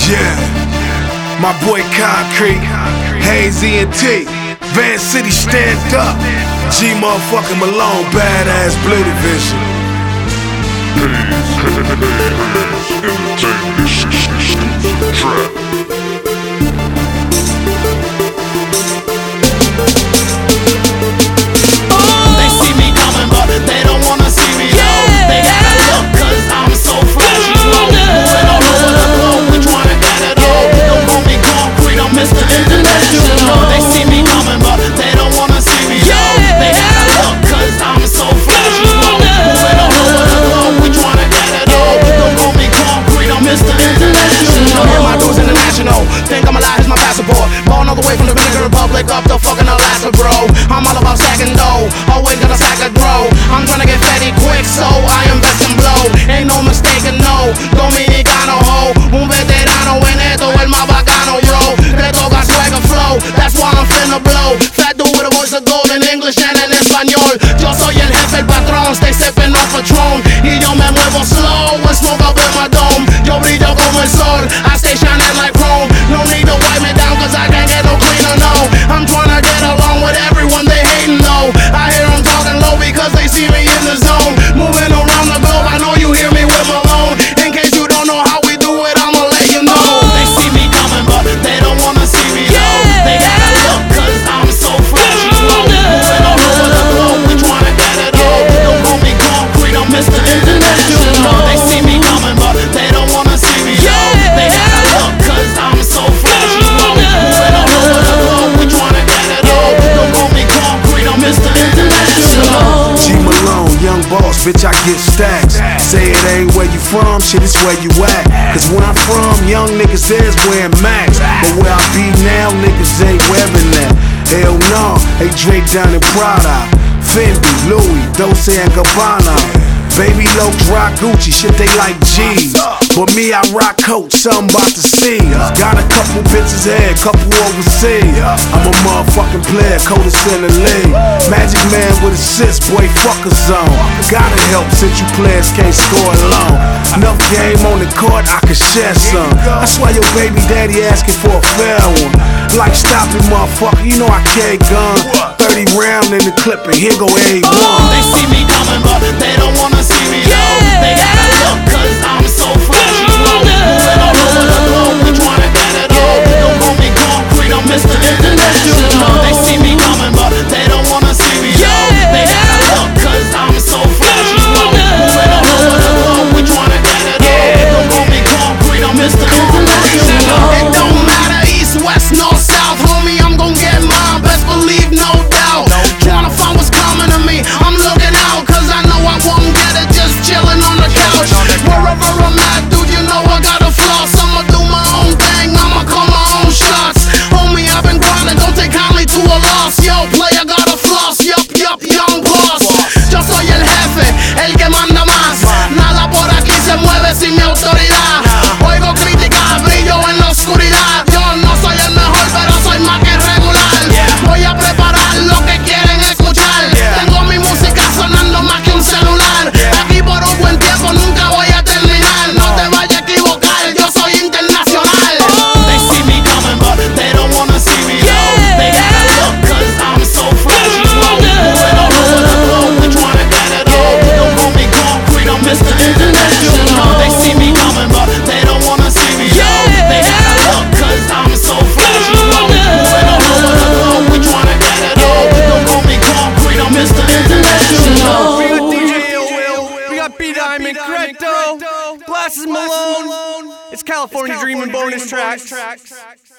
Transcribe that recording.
Yeah, my boy Concrete, Hazy and T, Van City stand up, G motherfucking Malone, badass Blue Division. They see me coming, but they don't wanna see me though. They gotta look, cause I'm so flashy. Moving all over the globe, we tryna get it all. Don't call me Concrete, I'm Mr. International. They see me coming, but they don't wanna see me though. They gotta look, cause I'm so flashy. Moving all over the globe, we tryna get it all. Don't call me Concrete, I'm Mr. International. Yeah, my dude's international. Think I'm alive, here's my passport. Born all the way from the Dominican Republic up to fucking Alaska, bro. I'm all about stacking dough, always gonna stack a grow. I'm tryna get fatty quick, so I invest and blow. Ain't no mistaking, no. Dominicano ho, un veterano en esto, el más bacano, bro. Le toca swagger flow, that's why I'm finna blow. Fat dude with a voice of gold in English and en español. Yo soy el jefe, el patrón, stay sipping off Patron. Y yo me muevo slow, and smoke up in my dome. Yo brillo como el sol, I stay shining like chrome. No need to wipe me down, cause I can't get no cleaner, no. I'm tryna get along with everyone, they hating though. I hear them talking low because they see me in the zone. Moving around the globe, I know you hear me with Malone. In case you don't know how we do it, I'ma let you know. They see me coming, but they don't wanna see me though. They gotta look, cause I'm so flashy. Moving all over the globe, we tryna get it all. Don't call me Concrete, I'm Mr. International. They see me coming, but they don't wanna see me though. They gotta look, cause I'm so flashy. Moving all over the globe, we tryna get it all. Don't call me Concrete, I'm Mr. International. G Malone, young boss, bitch, I get stacks. Say it ain't where you from, shit, it's where you at. Cause where I'm from, young niggas is wearing Max. But where I be now, niggas ain't wearing that. Hell no, they Drake down in Prada, Fendi, Louis, Dolce & Gabbana. Baby Lokes rock Gucci, shit they like G's. But me, I rock coats, something about to see. Got a couple bitches here, couple overseas. I'm a motherfucking player, coldest in the league. Magic man with assists, boy, fuck a zone. Gotta help since you players can't score alone. Enough game on the court, I can share some. That's why your baby daddy asking for a fair one. Like stop it, motherfucker, you know I carry gun. 30 round in the clip and here go A1. They see me coming, but they don't wanna see me though. They gotta look, cause I'm so flashy. Moving all over the globe, we tryna get it all. Don't call me Concrete, I'm Mr. International. They see me coming, but they don't wanna see me though. They gotta look, cause I'm so flashy. Moving all over the globe, we tryna get it all. Don't call me Concrete, I'm Mr. International. It don't matter east, west, north, south, homie, I'm gon' get mine, best believe, no doubt. Tryna find what's coming to me, I'm looking out, cause I know I won't get it just chilling on the couch. Wherever I'm at, dude, you know I gotta floss. I'ma do my own thing, I'ma call my own shots. Homie, I've been grinding, don't take kindly to a loss. Yo, player gotta floss, yup, young boss. Yo soy el jefe, el que manda más. Nada por aquí se mueve sin mi autoridad. Oigo críticas, brillo en la oscuridad. Yo no soy el mejor, pero soy más que regular. Voy a preparar lo que quieren escuchar. Tengo mi música sonando más que un celular. Aquí por un buen tiempo nunca voy a terminar. No te vayas a equivocar, yo soy internacional. They see me coming, but they don't wanna see me though. They gotta look, cause I'm so flashy. Moving all over the globe, we tryna get it all. Don't call me Concrete, I'm Mr. International. They see me coming, but they don't wanna see me though. They gotta look, cause I'm so flashy. Moving all over the globe, we tryna get it all. Don't call me Concrete, I'm Mr. International. We got DJ Ill, we got B Diamond, Crecto, Glasses Malone. It's California Dreamin' bonus track.